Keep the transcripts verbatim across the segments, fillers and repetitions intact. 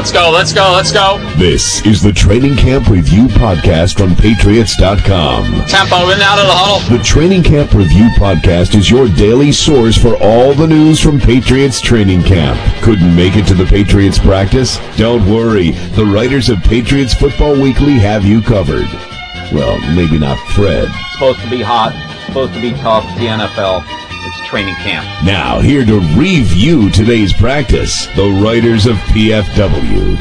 Let's go, let's go, let's go. This is the Training Camp Review Podcast from Patriots dot com. Tempo in and out of the huddle. The Training Camp Review Podcast is your daily source for all the news from Patriots training camp. Couldn't make it to the Patriots practice? Don't worry. The writers of Patriots Football Weekly have you covered. Well, maybe not Fred. It's supposed to be hot, it's supposed to be tough, the N F L. It's training camp. Now, here to review today's practice, the writers of P F W.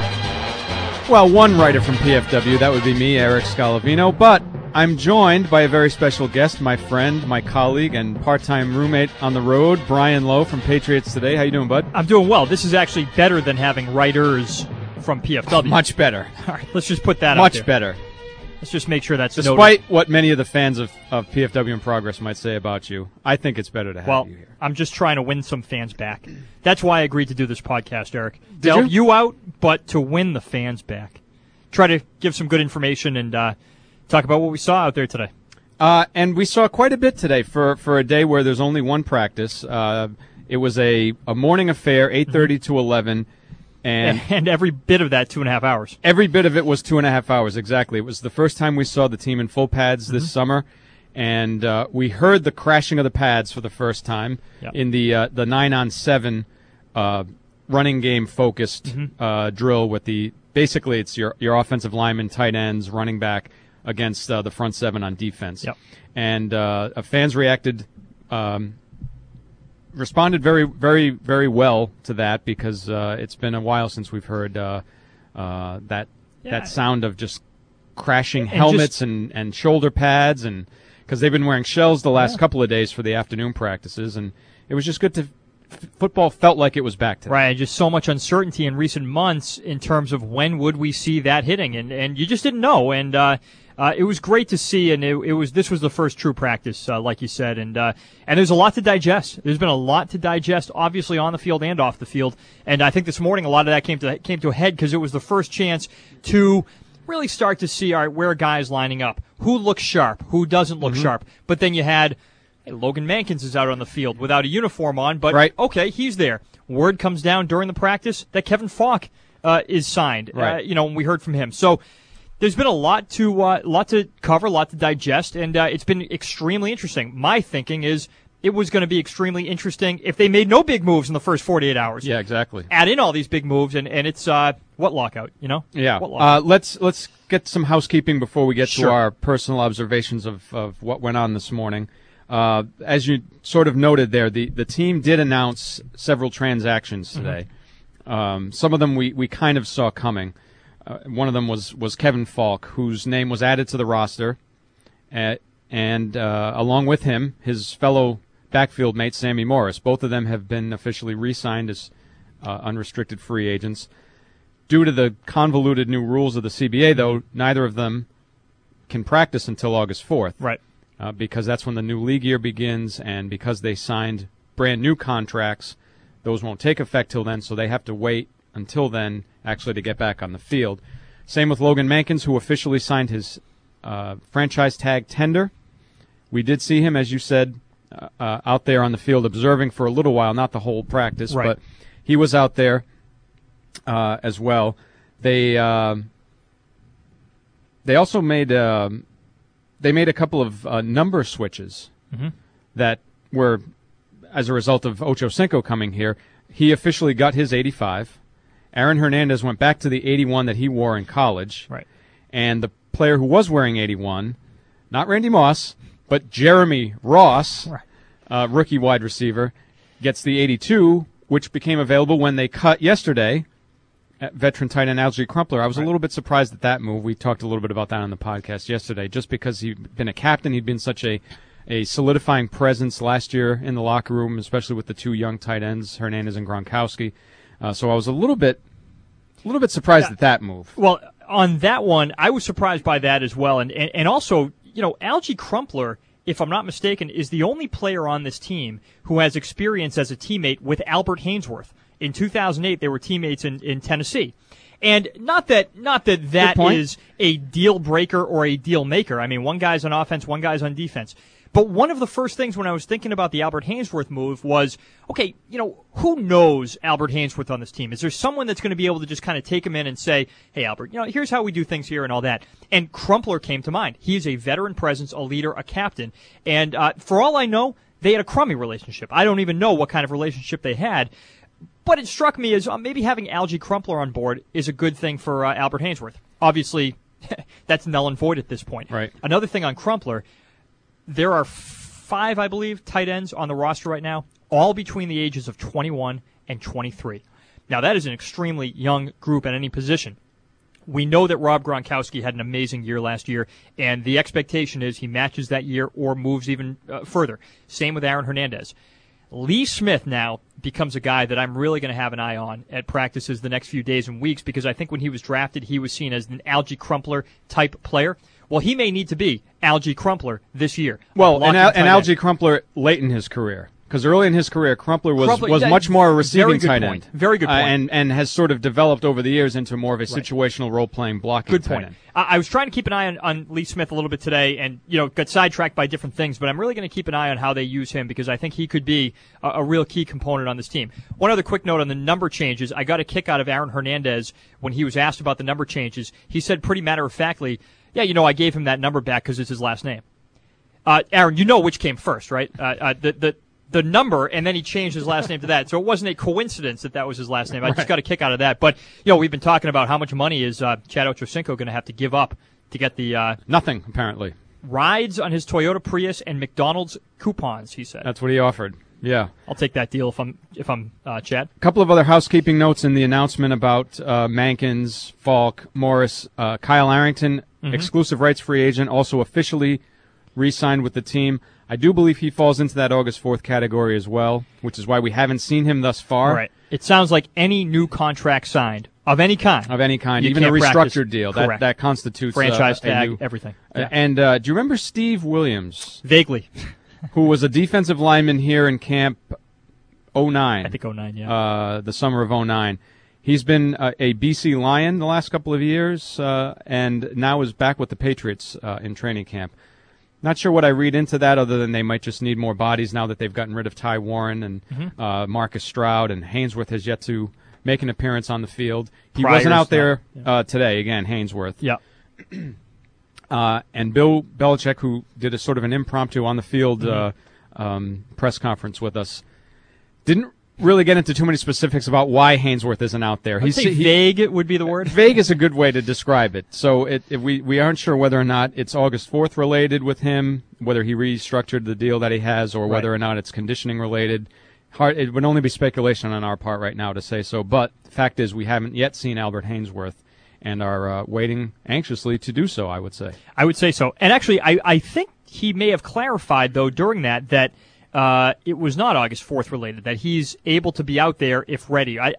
Well, one writer from P F W, that would be me, Eric Scalavino, but I'm joined by a very special guest, my friend, my colleague, and part-time roommate on the road, Brian Lowe from Patriots Today. How you doing, bud? I'm doing well. This is actually better than having writers from P F W. Much better. All right, let's just put that Much out there. better. Let's just make sure that's Despite noted. what many of the fans of, of P F W in Progress might say about you, I think it's better to have well, you here. I'm just trying to win some fans back. That's why I agreed to do this podcast, Eric. Did to help you? you out, but to win the fans back. Try to give some good information and uh, talk about what we saw out there today. Uh, and we saw quite a bit today for, for a day where there's only one practice. Uh, it was a, a morning affair, eight thirty mm-hmm. to eleven. And, and every bit of that, two and a half hours. Every bit of it was two and a half hours, exactly. It was the first time we saw the team in full pads this mm-hmm. summer, and uh, we heard the crashing of the pads for the first time yep. in the uh, the nine on seven uh, running game focused mm-hmm. uh, drill with the basically it's your your offensive linemen, tight ends, running back against uh, the front seven on defense. Yep. And uh, fans reacted. Um, responded very, very, very well to that because uh, it's been a while since we've heard uh, uh, that yeah. that sound of just crashing and helmets just, and, and shoulder pads, and because they've been wearing shells the last yeah. couple of days for the afternoon practices, and it was just good to f- football felt like it was back to right. And just so much uncertainty in recent months in terms of when would we see that hitting, and and you just didn't know, and. Uh, Uh, it was great to see, and it, it was. This was the first true practice, uh, like you said, and uh, and there's a lot to digest. There's been a lot to digest, obviously on the field and off the field, and I think this morning a lot of that came to came to a head because it was the first chance to really start to see, all right, where are guys lining up, who looks sharp, who doesn't look mm-hmm. sharp. But then you had hey, Logan Mankins is out on the field without a uniform on, but right. okay, he's there. Word comes down during the practice that Kevin Falk uh, is signed. Right. Uh, you know, and we heard from him. So. There's been a lot to uh, lot to cover, a lot to digest, and uh, it's been extremely interesting. My thinking is it was going to be extremely interesting if they made no big moves in the first forty-eight hours. Yeah, exactly. Add in all these big moves, and, and it's uh, what lockout, you know? Yeah. What lockout? Uh, let's let's get some housekeeping before we get Sure. to our personal observations of, of what went on this morning. Uh, as you sort of noted there, the, the team did announce several transactions today. Mm-hmm. Um, some of them we, we kind of saw coming. Uh, one of them was, was Kevin Falk, whose name was added to the roster, at, and uh, along with him, his fellow backfield mate, Sammy Morris. Both of them have been officially re-signed as uh, unrestricted free agents. Due to the convoluted new rules of the C B A, though, neither of them can practice until August fourth. Right. Uh, because that's when the new league year begins, and because they signed brand new contracts, those won't take effect till then, so they have to wait until then actually to get back on the field. Same with Logan Mankins, who officially signed his uh, franchise tag tender. We did see him, as you said, uh, uh, out there on the field observing for a little while, not the whole practice, right. but he was out there uh, as well. They uh, they also made uh, they made a couple of uh, number switches mm-hmm. that were as a result of Ocho Cinco coming here. He officially got his eighty-five. Aaron Hernandez went back to the eighty-one that he wore in college. Right. And the player who was wearing eighty-one, not Randy Moss, but Jeremy Ross, right. uh, rookie wide receiver, gets the eighty-two, which became available when they cut yesterday at veteran tight end Algie Crumpler. I was right. a little bit surprised at that move. We talked a little bit about that on the podcast yesterday, just because he'd been a captain. He'd been such a, a solidifying presence last year in the locker room, especially with the two young tight ends, Hernandez and Gronkowski. Uh, so I was a little bit, a little bit surprised yeah. at that move. Well, on that one, I was surprised by that as well, and and, and also, you know, Algie Crumpler, if I'm not mistaken, is the only player on this team who has experience as a teammate with Albert Hainsworth. In two thousand eight, they were teammates in, in Tennessee. And not that not that that is a deal breaker or a deal maker. I mean, one guy's on offense, one guy's on defense. But one of the first things when I was thinking about the Albert Haynesworth move was, okay, you know, who knows Albert Haynesworth on this team? Is there someone that's going to be able to just kind of take him in and say, hey, Albert, you know, here's how we do things here and all that? And Crumpler came to mind. He is a veteran presence, a leader, a captain. And uh, for all I know, they had a crummy relationship. I don't even know what kind of relationship they had. But it struck me as uh, maybe having Algie Crumpler on board is a good thing for uh, Albert Haynesworth. Obviously, that's null and void at this point. Right. Another thing on Crumpler, there are five, I believe, tight ends on the roster right now, all between the ages of twenty-one and twenty-three. Now, that is an extremely young group at any position. We know that Rob Gronkowski had an amazing year last year, and the expectation is he matches that year or moves even uh, further. Same with Aaron Hernandez. Lee Smith now becomes a guy that I'm really going to have an eye on at practices the next few days and weeks, because I think when he was drafted, he was seen as an Algie Crumpler type player. Well, he may need to be Algie Crumpler this year. Well, and, Al- and Algie Crumpler late in his career. Because early in his career, Crumpler was, Crumpler, was yeah, much more a receiving tight point. end. Very good point. Uh, and, and has sort of developed over the years into more of a Right. situational role-playing blocking Good tight point. end. I, I was trying to keep an eye on, on Lee Smith a little bit today and, you know, got sidetracked by different things, but I'm really going to keep an eye on how they use him because I think he could be a, a real key component on this team. One other quick note on the number changes. I got a kick out of Aaron Hernandez when he was asked about the number changes. He said pretty matter-of-factly, yeah, you know, I gave him that number back because it's his last name. Uh, Aaron, you know which came first, right? Uh, uh, the, the the number, and then he changed his last name to that. So it wasn't a coincidence that that was his last name. I Right. just got a kick out of that. But, you know, we've been talking about how much money is uh, Chad Ochocinco going to have to give up to get the uh, Nothing, apparently. rides on his Toyota Prius and McDonald's coupons, he said. That's what he offered. Yeah. I'll take that deal if I'm, if I'm uh, Chad. A couple of other housekeeping notes in the announcement about uh, Mankins, Falk, Morris, uh, Kyle Arrington, Mm-hmm. exclusive rights free agent, also officially re-signed with the team. I do believe he falls into that August fourth category as well, which is why we haven't seen him thus far. Right. It sounds like any new contract signed of any kind. Of any kind, You even a can't restructured practice. deal. That Correct. that constitutes Franchise uh, a tag, new- everything. Uh, Yeah. And uh, do you remember Steve Williams, Vaguely. who was a defensive lineman here in camp oh nine? I think oh nine, yeah. Uh, the summer of oh nine. He's been uh, a B C Lion the last couple of years, uh, and now is back with the Patriots uh, in training camp. Not sure what I read into that, other than they might just need more bodies now that they've gotten rid of Ty Warren and Mm-hmm. uh, Marcus Stroud, and Haynesworth has yet to make an appearance on the field. He Pryor's wasn't out not- there yeah. uh, today. Again, Haynesworth. yeah. Uh, and Bill Belichick, who did a sort of an impromptu on the field Mm-hmm. uh, um, press conference with us, didn't really get into too many specifics about why Haynesworth isn't out there. I'd He's say he- vague would be the word. Vague is a good way to describe it. So it, it, we we aren't sure whether or not it's August fourth related with him, whether he restructured the deal that he has, or whether Right. or not it's conditioning related. Hard, it would only be speculation on our part right now to say so. But the fact is, we haven't yet seen Albert Haynesworth, and are uh, waiting anxiously to do so, I would say. I would say so. And actually, I, I think he may have clarified, though, during that, that uh, it was not August fourth related, that he's able to be out there if ready. I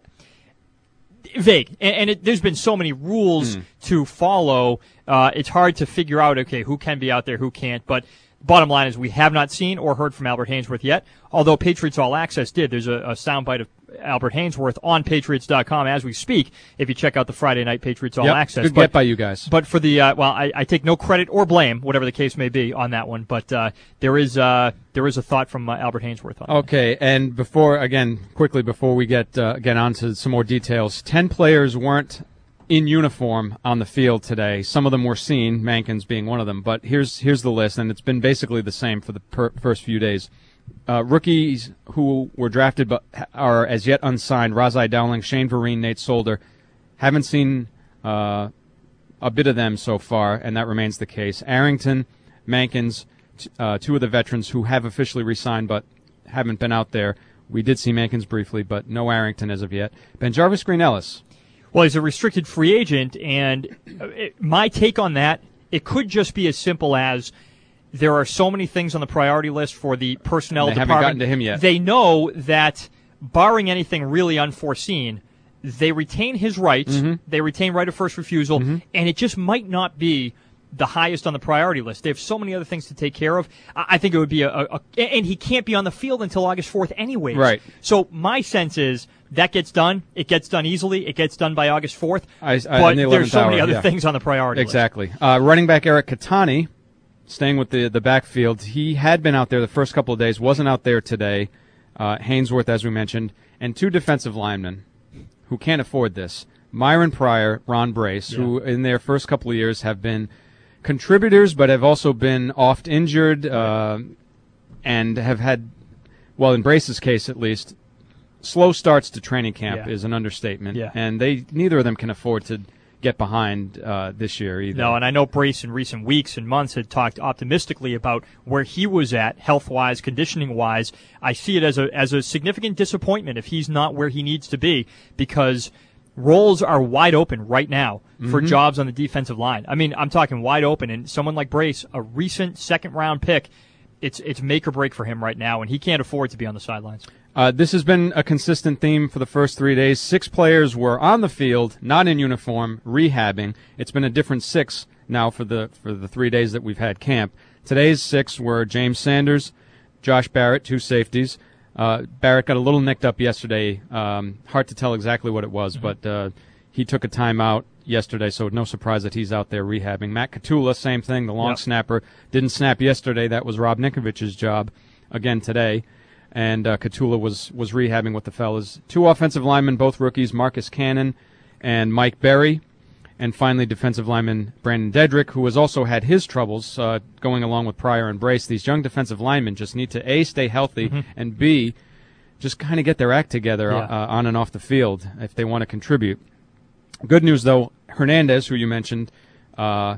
Vague. And, and it, there's been so many rules to follow, uh, it's hard to figure out, okay, who can be out there, who can't. But bottom line is we have not seen or heard from Albert Haynesworth yet, although Patriots All Access did. There's a, a soundbite of Albert Haynesworth on Patriots dot com as we speak, if you check out the Friday night Patriots All Yep, Access. good But- get by you guys. But for the uh, well, I, I take no credit or blame, whatever the case may be, on that one. But uh, there is uh, there is a thought from uh, Albert Haynesworth on that. Okay, and before, again, quickly before we get uh, get on to some more details, ten players weren't in uniform on the field today. Some of them were seen, Mankins being one of them. But here's here's the list, and it's been basically the same for the per- first few days. Uh, rookies who were drafted but are as yet unsigned: Razai Dowling, Shane Vereen, Nate Solder. Haven't seen uh, a bit of them so far, and that remains the case. Arrington, Mankins, t- uh, two of the veterans who have officially re-signed but haven't been out there. We did see Mankins briefly, but no Arrington as of yet. Ben Jarvis Green Ellis. Well, he's a restricted free agent, and uh, it, my take on that, it could just be as simple as there are so many things on the priority list for the personnel They haven't department. gotten to him yet. They know that, barring anything really unforeseen, they retain his rights, Mm-hmm. they retain right of first refusal, and it just might not be the highest on the priority list. They have so many other things to take care of. I I think it would be a, a, a and he can't be on the field until August fourth anyways. Right. So my sense is that gets done. It gets done easily. It gets done by August fourth. I- I- but in the there's so eleventh many hour, other yeah. things on the priority list. Exactly. Uh, running back Eric Katani staying with the, the backfield, he had been out there the first couple of days, wasn't out there today. Uh, Hainsworth, as we mentioned, and two defensive linemen who can't afford this. Myron Pryor, Ron Brace, yeah. who in their first couple of years have been contributors but have also been oft injured uh, and have had, well, in Brace's case at least, slow starts to training camp yeah. is an understatement. Yeah. And they neither of them can afford to get behind uh, this year either. No, and I know Brace in recent weeks and months had talked optimistically about where he was at health-wise, conditioning-wise. I see it as a as a significant disappointment if he's not where he needs to be, because roles are wide open right now for mm-hmm. jobs on the defensive line. I mean, I'm talking wide open, and someone like Brace, a recent second-round pick, it's it's make or break for him right now, and he can't afford to be on the sidelines. Uh, this has been a consistent theme for the first three days. Six players were on the field, not in uniform, rehabbing. It's been a different six now for the for the three days that we've had camp. Today's six were James Sanders, Josh Barrett, two safeties. Uh, Barrett got a little nicked up yesterday. Um, hard to tell exactly what it was, mm-hmm. but uh, he took a timeout yesterday, so no surprise that he's out there rehabbing. Matt Katula, same thing, the long yep. snapper. Didn't snap yesterday. That was Rob Nikovic's job again today. And uh, Katula was, was rehabbing with the fellas. Two offensive linemen, both rookies, Marcus Cannon and Mike Berry. And finally, defensive lineman Brandon Dedrick, who has also had his troubles uh, going along with Pryor and Brace. These young defensive linemen just need to, A, stay healthy, mm-hmm. and B, just kind of get their act together yeah. uh, on and off the field if they want to contribute. Good news, though, Hernandez, who you mentioned, uh,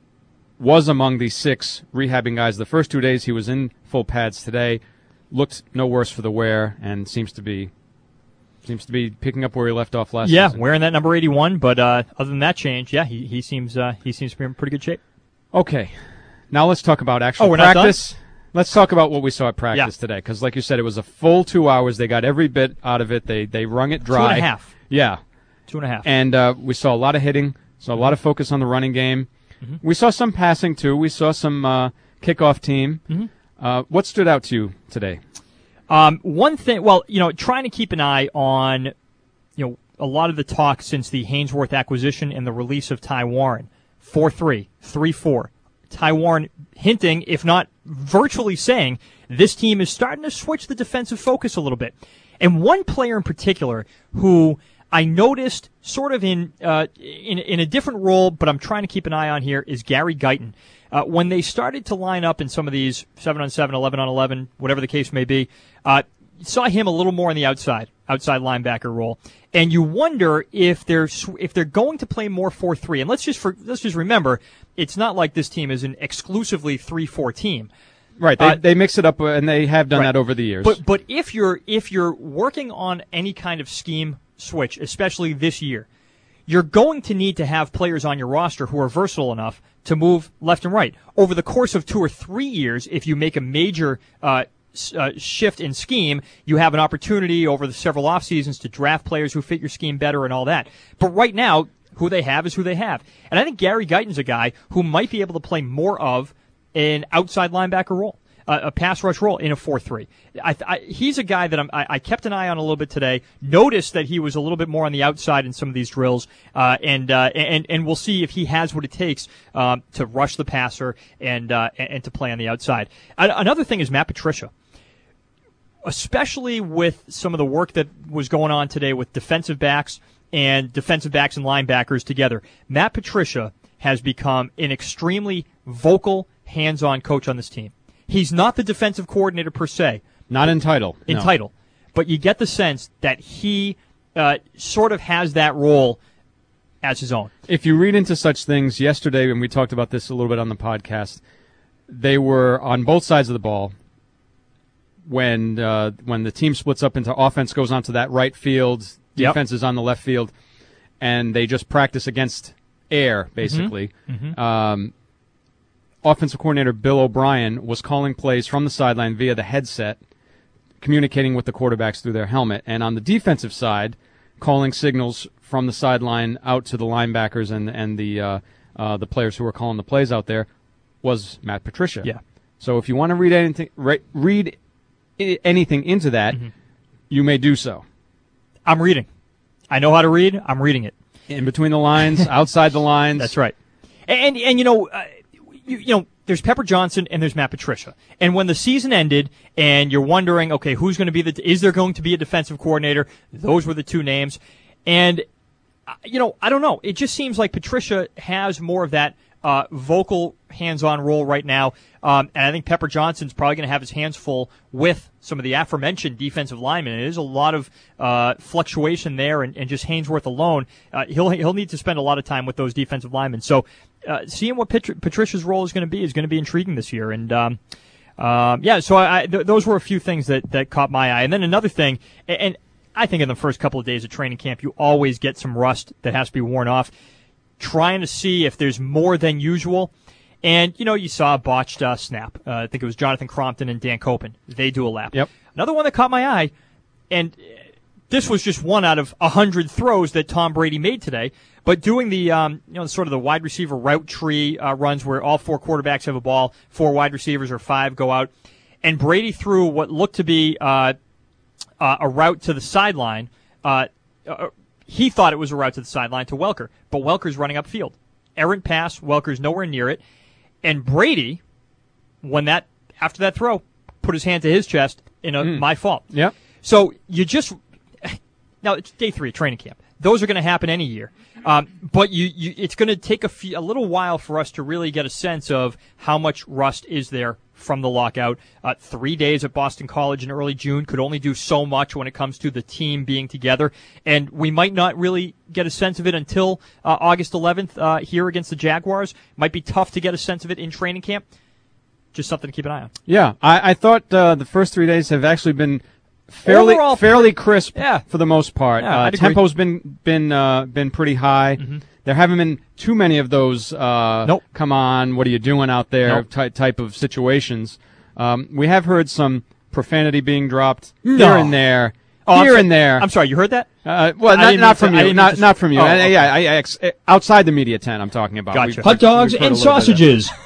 was among the six rehabbing guys. The first two days he was in full pads today. Looked no worse for the wear and seems to be seems to be picking up where he left off last yeah, season. Yeah, wearing that number eighty-one, but uh, other than that change, yeah, he he seems uh, he seems to be in pretty good shape. Okay, now let's talk about actual oh, we're practice. Not done? Let's talk about what we saw at practice yeah. today, because like you said, it was a full two hours. They got every bit out of it. They they wrung it dry. Two and a half. Yeah, two and a half. And uh, we saw a lot of hitting. Saw a lot of focus on the running game. Mm-hmm. We saw some passing too. We saw some uh, kickoff team. Mm-hmm. Uh, what stood out to you today? Um, one thing, well, you know, trying to keep an eye on, you know, a lot of the talk since the Hainsworth acquisition and the release of Ty Warren. four three, three four. Ty Warren hinting, if not virtually saying, this team is starting to switch the defensive focus a little bit. And one player in particular who I noticed sort of in, uh, in, in a different role, but I'm trying to keep an eye on here, is Gary Guyton. Uh, when they started to line up in some of these seven on seven, eleven on eleven, whatever the case may be, uh, saw him a little more on the outside, outside linebacker role. And you wonder if they're if they're going to play more four three. And let's just for, let's just remember, it's not like this team is an exclusively three four team. Right, they uh, they mix it up, and they have done right. that over the years. But but if you're if you're working on any kind of scheme switch, especially this year, you're going to need to have players on your roster who are versatile enough to move left and right. Over the course of two or three years, if you make a major uh, uh, shift in scheme, you have an opportunity over the several off seasons to draft players who fit your scheme better and all that. But right now, who they have is who they have. And I think Gary Guyton's a guy who might be able to play more of an outside linebacker role. Uh, a pass rush role in a four three. I, I, he's a guy that I'm, I, I kept an eye on a little bit today. Noticed that he was a little bit more on the outside in some of these drills, uh, and uh, and and we'll see if he has what it takes um, to rush the passer and uh, and, and to play on the outside. Another thing is Matt Patricia, especially with some of the work that was going on today with defensive backs and defensive backs and linebackers together. Matt Patricia has become an extremely vocal, hands-on coach on this team. He's not the defensive coordinator per se. Not in title. In no. title. But you get the sense that he uh, sort of has that role as his own. If you read into such things, yesterday, and we talked about this a little bit on the podcast, they were on both sides of the ball when uh, when the team splits up into offense goes onto that right field, defense yep. is on the left field, and they just practice against air, basically. Mm-hmm. Mm-hmm. Um, offensive coordinator Bill O'Brien was calling plays from the sideline via the headset, communicating with the quarterbacks through their helmet. And on the defensive side, calling signals from the sideline out to the linebackers and and the uh, uh, the players who were calling the plays out there was Matt Patricia. Yeah. So if you want to read anything, re- read anything into that, mm-hmm. you may do so. I'm reading. I know how to read. I'm reading it. In between the lines, outside the lines. That's right. And, and, and you know, uh, you, you know, there's Pepper Johnson and there's Matt Patricia. And when the season ended and you're wondering, okay, who's going to be the, is there going to be a defensive coordinator? Those were the two names. And, you know, I don't know. It just seems like Patricia has more of that uh, vocal hands-on role right now. Um, and I think Pepper Johnson's probably going to have his hands full with some of the aforementioned defensive linemen. And there's a lot of uh, fluctuation there, and, and just Hainsworth alone, uh, he'll he'll need to spend a lot of time with those defensive linemen. So uh, seeing what Pat- Patricia's role is going to be is going to be intriguing this year. And um, um, yeah, so I, I, th- those were a few things that, that caught my eye. And then another thing, and, and I think in the first couple of days of training camp, you always get some rust that has to be worn off, trying to see if there's more than usual. And, you know, you saw a botched uh, snap. Uh, I think it was Jonathan Crompton and Dan Copen. They do a lap. Yep. Another one that caught my eye, and this was just one out of a hundred throws that Tom Brady made today, but doing the, um, you know, sort of the wide receiver route tree uh, runs where all four quarterbacks have a ball, four wide receivers or five go out, and Brady threw what looked to be uh, uh, a route to the sideline. Uh, uh, he thought it was a route to the sideline to Welker, but Welker's running upfield. Errant pass, Welker's nowhere near it. And Brady, when that after that throw, put his hand to his chest in a mm. my fault. Yeah. So you just now it's day three of training camp. Those are going to happen any year, um, but you, you it's going to take a few, a little while for us to really get a sense of how much rust is there from the lockout. Uh, three days at Boston College in early June could only do so much when it comes to the team being together, and we might not really get a sense of it until uh, August eleventh uh, here against the Jaguars. Might be tough to get a sense of it in training camp. Just something to keep an eye on. Yeah, I, I thought uh, the first three days have actually been fairly Overall, fairly crisp yeah. for the most part. Yeah, uh, I'd agree. tempo's been been uh, been pretty high. Mm-hmm. There haven't been too many of those. Uh, nope. Come on, what are you doing out there? Nope. Ty- type of situations. Um, we have heard some profanity being dropped No. here and there, Oh, here I'm and there. I'm sorry, you heard that? Uh, well, I not, didn't not mean from to- I you, didn't not mean to- not from you. Oh, Uh, okay. yeah, I, I, ex- outside the media tent, I'm talking about. Gotcha. We've- Hot dogs we've heard and a little bit of that. sausages.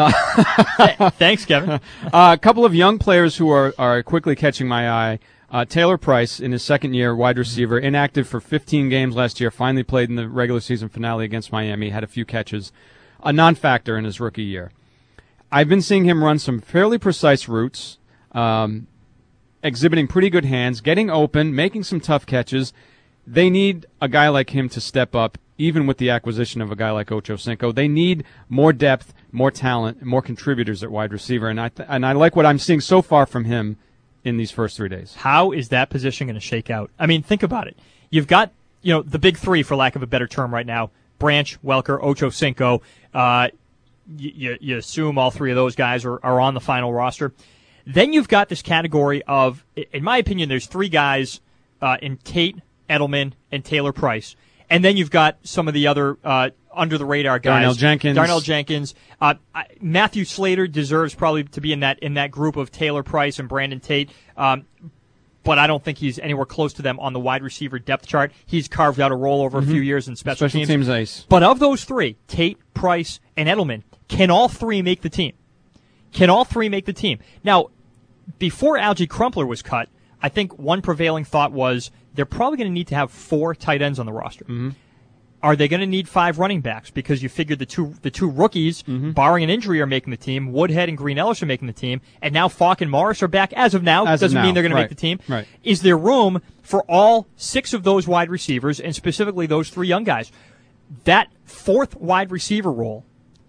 Thanks, Kevin. Uh, a couple of young players who are, are quickly catching my eye. Uh, Taylor Price, in his second year, wide receiver, inactive for fifteen games last year, finally played in the regular season finale against Miami, had a few catches. A non-factor in his rookie year. I've been seeing him run some fairly precise routes, um, exhibiting pretty good hands, getting open, making some tough catches. They need a guy like him to step up, even with the acquisition of a guy like Ocho Cinco. They need more depth, more talent, more contributors at wide receiver, and I th- and I like what I'm seeing so far from him in these first three days. How is that position going to shake out? I mean, think about it. You've got, you know, the big three, for lack of a better term right now, Branch, Welker, Ocho Cinco. Uh, you, you assume all three of those guys are, are on the final roster. Then you've got this category of, in my opinion, there's three guys uh, in Tate, Edelman, and Taylor Price. And then you've got some of the other uh, under-the-radar guys. Darnell Jenkins. Darnell Jenkins. Uh, I, Matthew Slater deserves probably to be in that in that group of Taylor Price and Brandon Tate. Um, but I don't think he's anywhere close to them on the wide receiver depth chart. He's carved out a role over mm-hmm. a few years in special, special teams. teams ace. But of those three, Tate, Price, and Edelman, can all three make the team? Can all three make the team? Now, before Algie Crumpler was cut, I think one prevailing thought was they're probably going to need to have four tight ends on the roster. Mm-hmm. Are they going to need five running backs? Because you figured the two the two rookies, mm-hmm. barring an injury, are making the team. Woodhead and Green Ellis are making the team. And now Falk and Morris are back as of now. As Doesn't of mean now. they're going Right. to make the team. Right. Is there room for all six of those wide receivers, and specifically those three young guys? That fourth wide receiver role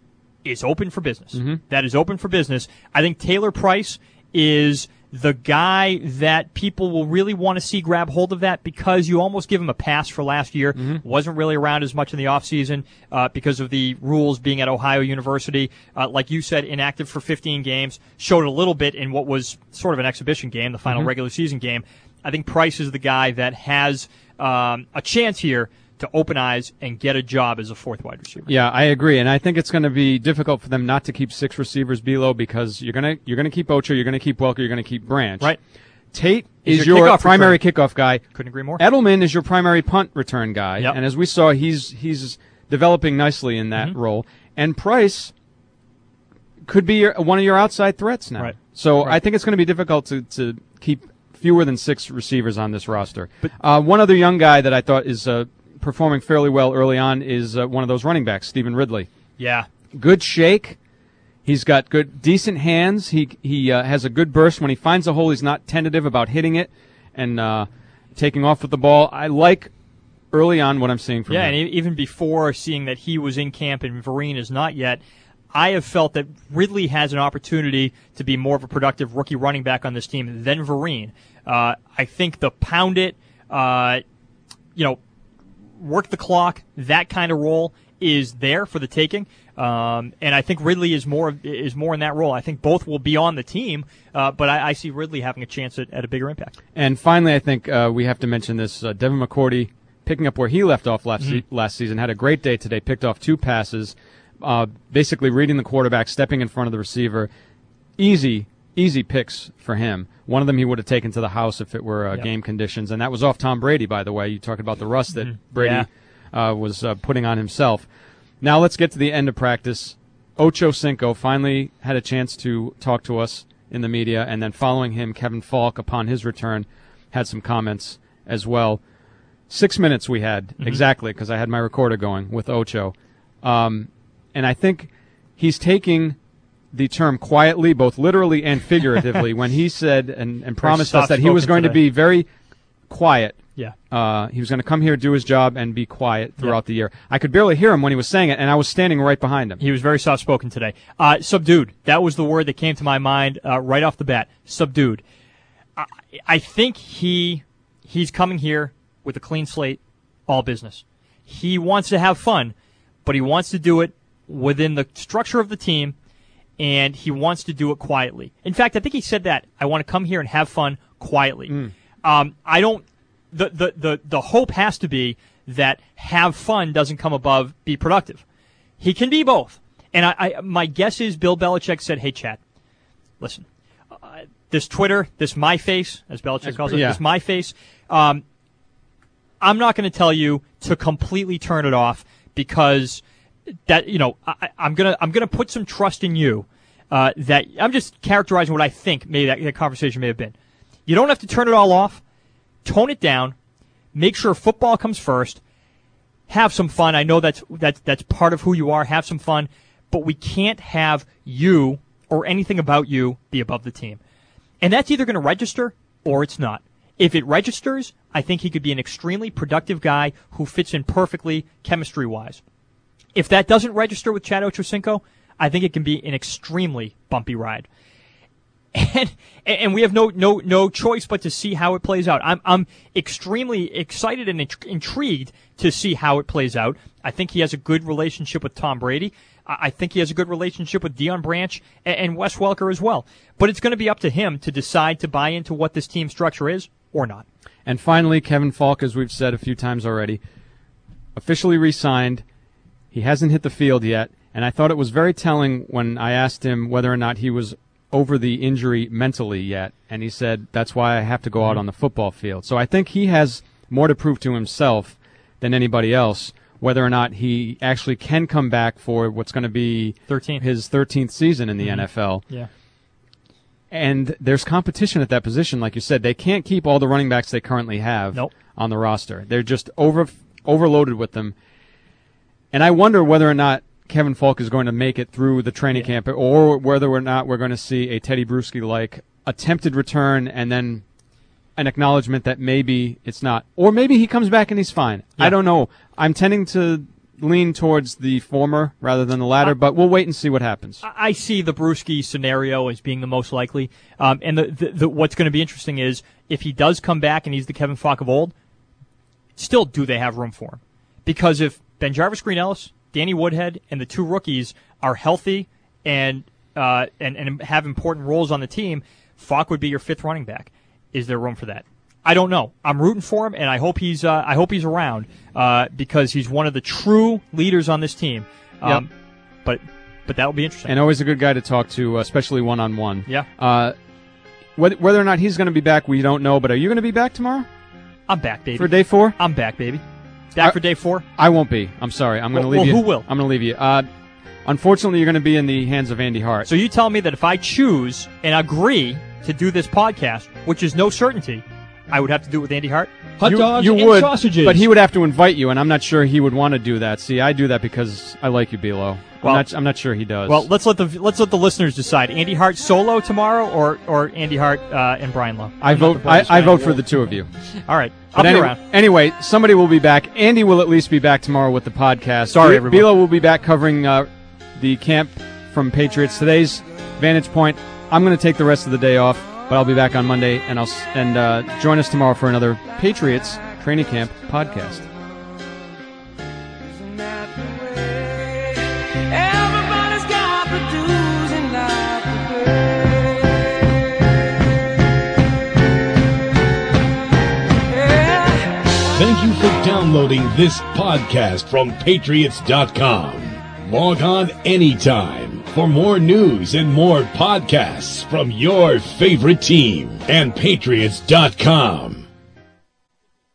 is open for business. Mm-hmm. That is open for business. I think Taylor Price is the guy that people will really want to see grab hold of that, because you almost give him a pass for last year. Mm-hmm. Wasn't really around as much in the offseason uh, because of the rules being at Ohio University. Uh, like you said, inactive for fifteen games. Showed a little bit in what was sort of an exhibition game, the final mm-hmm. regular season game. I think Price is the guy that has um, a chance here to open eyes and get a job as a fourth wide receiver. Yeah, I agree, and I think it's going to be difficult for them not to keep six receivers below, because you're going to you're going to keep Ocho, you're going to keep Welker, you're going to keep Branch. Right. Tate is is your your, kickoff primary return. kickoff guy. Couldn't agree more. Edelman is your primary punt return guy, Yep. and as we saw, he's he's developing nicely in that mm-hmm. role. And Price could be your, one of your outside threats now. Right. So Right. I think it's going to be difficult to, to keep fewer than six receivers on this roster. But uh, one other young guy that I thought is uh, performing fairly well early on is uh, one of those running backs, Stephen Ridley. Yeah. Good shake. He's got good, decent hands. He he uh, has a good burst. When he finds a hole, he's not tentative about hitting it and uh, taking off with the ball. I like early on what I'm seeing from yeah, him. Yeah, and even before seeing that he was in camp and Vereen is not yet, I have felt that Ridley has an opportunity to be more of a productive rookie running back on this team than Vereen. Uh, I think the pound it, uh, you know, work the clock, that kind of role is there for the taking. Um, and I think Ridley is more is more in that role. I think both will be on the team, uh, but I, I see Ridley having a chance at, at a bigger impact. And finally, I think uh, we have to mention this. Uh, Devin McCourty, picking up where he left off last, mm-hmm. se- last season, had a great day today, picked off two passes, uh, basically reading the quarterback, stepping in front of the receiver. Easy, easy picks for him. One of them he would have taken to the house if it were uh, yep. game conditions, and that was off Tom Brady, by the way. You talked about the rust that mm-hmm. Brady yeah. uh, was uh, putting on himself. Now let's get to the end of practice. Ocho Cinco finally had a chance to talk to us in the media, and then following him, Kevin Falk, upon his return, had some comments as well. Six minutes we had, mm-hmm. exactly, because I had my recorder going with Ocho. Um, and I think he's taking the term quietly, both literally and figuratively, when he said and, and promised us that he was going today. to be very quiet. Yeah. Uh, he was going to come here, do his job, and be quiet throughout yeah. the year. I could barely hear him when he was saying it, and I was standing right behind him. He was very soft-spoken today. Uh, subdued. That was the word that came to my mind uh, right off the bat. Subdued. I, I think he he's coming here with a clean slate, all business. He wants to have fun, but he wants to do it within the structure of the team, and he wants to do it quietly. In fact, I think he said that. I want to come here and have fun quietly. Mm. Um, I don't... The, the, the, the hope has to be that have fun doesn't come above be productive. He can be both. And I, I my guess is Bill Belichick said, hey, Chad, listen, uh, this Twitter, this my face, as Belichick as, calls it, yeah. this my face, um, I'm not going to tell you to completely turn it off because that, you know, I, I'm going to I'm going to put some trust in you uh, that I'm just characterizing what I think maybe that, that conversation may have been. You don't have to turn it all off. Tone it down, make sure football comes first, have some fun. I know that's, that's, that's part of who you are, have some fun, but we can't have you or anything about you be above the team. And that's either going to register or it's not. If it registers, I think he could be an extremely productive guy who fits in perfectly chemistry-wise. If that doesn't register with Chad Ochocinco, I think it can be an extremely bumpy ride. And and we have no no no choice but to see how it plays out. I'm I'm extremely excited and int- intrigued to see how it plays out. I think he has a good relationship with Tom Brady. I think he has a good relationship with Deion Branch and, and Wes Welker as well. But it's going to be up to him to decide to buy into what this team structure is or not. And finally, Kevin Falk, as we've said a few times already, officially re-signed. He hasn't hit the field yet, and I thought it was very telling when I asked him whether or not he was over the injury mentally yet, and he said, that's why I have to go out on the football field. So I think he has more to prove to himself than anybody else, whether or not he actually can come back for what's going to be thirteenth his thirteenth season in the mm-hmm. N F L. Yeah. And there's competition at that position, like you said. They can't keep all the running backs they currently have nope. on the roster. They're just over overloaded with them. And I wonder whether or not Kevin Falk is going to make it through the training yeah. camp, or whether or not we're going to see a Teddy Bruschi-like attempted return and then an acknowledgement that maybe it's not. Or maybe he comes back and he's fine. Yeah. I don't know. I'm tending to lean towards the former rather than the latter, uh, but we'll wait and see what happens. I see the Bruschi scenario as being the most likely. Um, and the, the, the, what's going to be interesting is if he does come back and he's the Kevin Falk of old, still do they have room for him? Because if BenJarvus Green-Ellis, Danny Woodhead, and the two rookies are healthy and uh, and and have important roles on the team, Falk would be your fifth running back. Is there room for that? I don't know. I'm rooting for him, and I hope he's uh, I hope he's around uh, because he's one of the true leaders on this team. Um, yep. But but that will be interesting. And always a good guy to talk to, especially one on one. Yeah. Uh, whether whether or not he's going to be back, we don't know. But are you going to be back tomorrow? I'm back, baby. For day four? I'm back, baby. Back I, for day four? I won't be. I'm sorry. I'm going to well, leave well, you. Who will? I'm going to leave you. Uh, unfortunately, you're going to be in the hands of Andy Hart. So you tell me that if I choose and agree to do this podcast, which is no certainty, I would have to do it with Andy Hart. Hot you, dogs you and would, sausages. but he would have to invite you, and I'm not sure he would want to do that. See, I do that because I like you, Bilo. Well, I'm not, I'm not sure he does. Well, let's let the let's let the listeners decide. Andy Hart solo tomorrow, or or Andy Hart uh, and Brian Lowe. I vote. I, I vote for the two of you. All right, I'll But be anyway, around. anyway, somebody will be back. Andy will at least be back tomorrow with the podcast. Sorry, B- everyone. Bilo will be back covering uh, the camp from Patriots. Today's Vantage Point. I'm going to take the rest of the day off, but I'll be back on Monday, and I'll s- and uh, join us tomorrow for another Patriots Training Camp podcast. Isn't that the way? Everybody's got the do's and not the days. Yeah. Thank you for downloading this podcast from Patriots dot com. Log on anytime for more news and more podcasts from your favorite team and Patriots dot com.